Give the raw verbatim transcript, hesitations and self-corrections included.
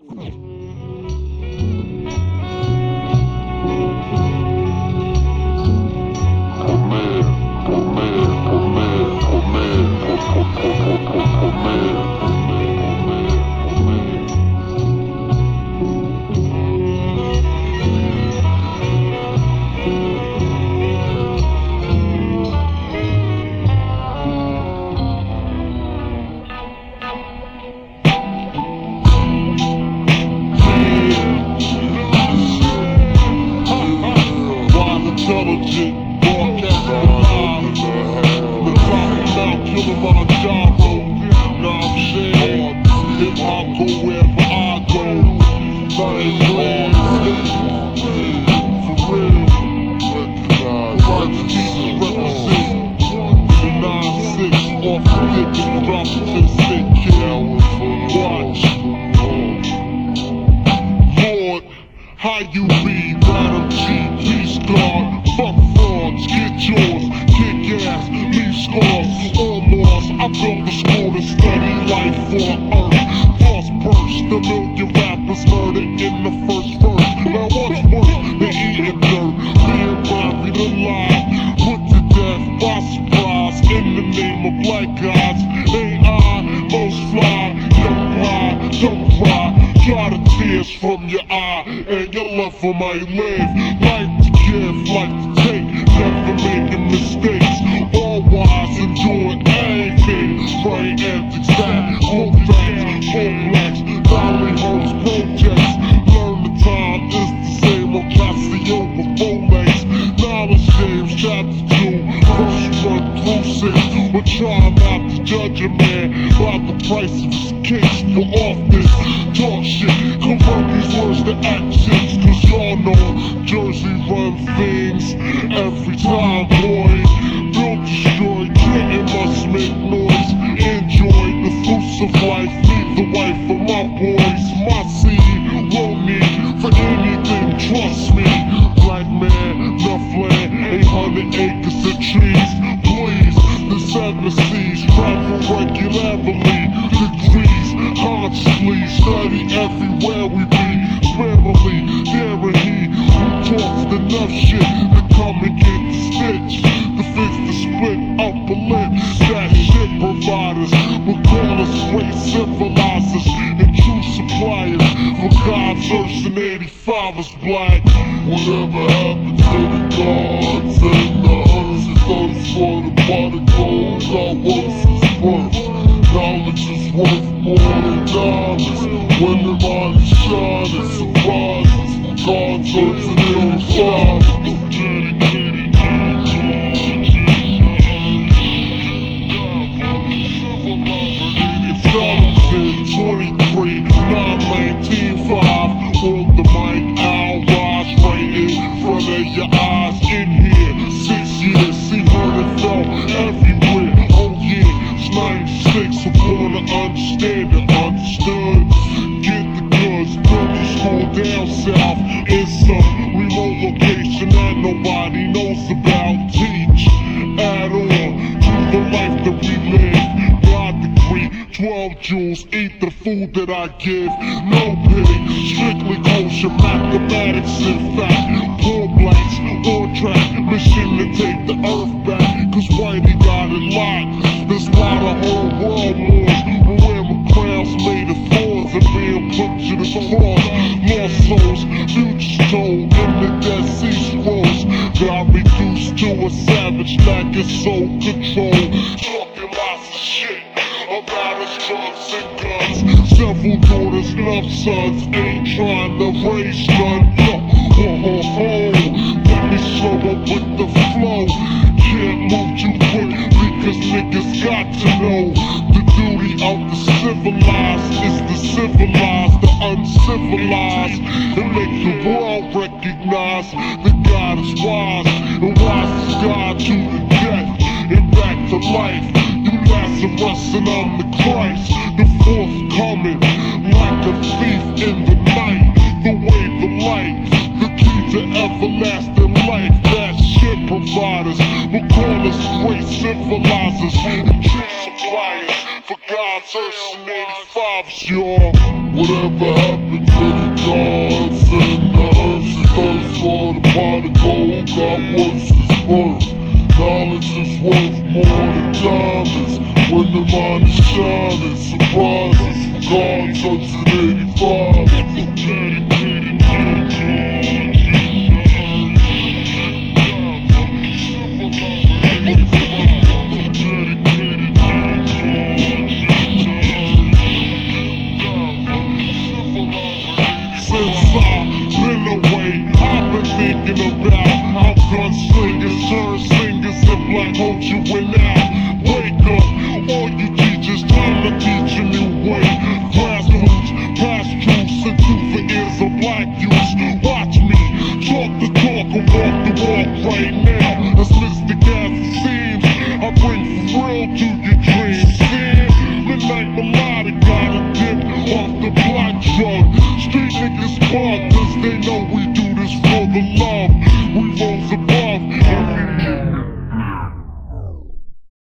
How you be, Madam G, please God, fuck frauds, get yours, kick ass, leave scars, all lost. I built the school to study life for earth. False burst, the million rappers murdered in the first verse. Now what's worse than eating dirt, being buried alive, put to death by surprise, in the name of black gods. Ain't I most fly, don't lie, don't cry. Dry the tears from your eye, and your love for my live. Life to give, life to take, never making mistakes. All wise and doing anything, right and exact. Full facts, full blacks, Valley Homes projects. Learn the time is the same on Casio with Rolex. Knowledge James chapter two, verse one through six. We're trying not to judge a man by the price of his case for office. Talk shit, convert these words to actions, cause y'all know Jersey run things every time, boy. Build, destroy, getting must make noise. Enjoy the fruits of life, leave the wife of my boys. My seed won't need for anything, trust me. Black man, enough land, eight hundred acres of trees. Please, the seven seas travel regularly. Degrees, consciously study everywhere we be. Spiritually, there and he who talks enough shit to come and get the stitch. The fix the split up a lip. That shit providers will call us great civilizers and true suppliers for God's earth and eighty-fivers black. Whatever happened to the gods and the hundreds and thirties for the particles, our works is first. Knowledge is worth more than diamonds. When the mind is shining, surprises for God's earth and eighty-fivers. twenty-three, nine nineteen, five. On the mic, I'll rise right in front of your eyes. In here, six years, see, heard and felt everywhere. Oh yeah, it's ninety-six, so born to understand and understood. Get the goods, build the school down south in some remote location that nobody knows about. Teach, add on to the life that we live. God degree, twelve jewels, eat the food that I give. No pity, strictly kosher, mathematics in fact. Poor blacks, on track, mission to take the earth back. Cause Whitey got it locked, that's why the whole world mourns. We're wearing crowns made of thorns and being put to the cross. Lost souls, futures told in the Dead Sea Scrolls. Got reduced to a savage, lacking soul control. Talking lots of shit about us, drugs and guns. Several daughters, love sons, ain't trying to raise none. Yo, ho ho ho, let me slow up with the flow. Can't move too quick because niggas got to know. The duty of the civilized is to civilize the uncivilized and make the world recognize that God is wise and wise is God to death and back to life. You Lazarus and I'm the Christ, the forthcoming, like a thief in the night. The way, the light, the key to everlasting life. That shit providers will call us great civilizers and true suppliers for God's earth and eighty-fivers, y'all. Whatever happened to the gods and the earth and thirst for the pot of gold got worse as birth. Knowledge is worth more than diamonds when the mind is shining. Surprises for God, touch at eighty-five. Dedicated to Since I've been away, I've been thinking about how gunslingers, turn singers, and black holes you went out. Wake up, all you teachers, time to teach a new way. Grassroots, past truths, and truth for ears of black youth. Watch me, talk the talk and walk the walk right now. As mystic as it seems, I bring thrill to your dreams. Stand, midnight melodic, got a dip off the black drug. Street niggas spark, cause they know we do this for the love.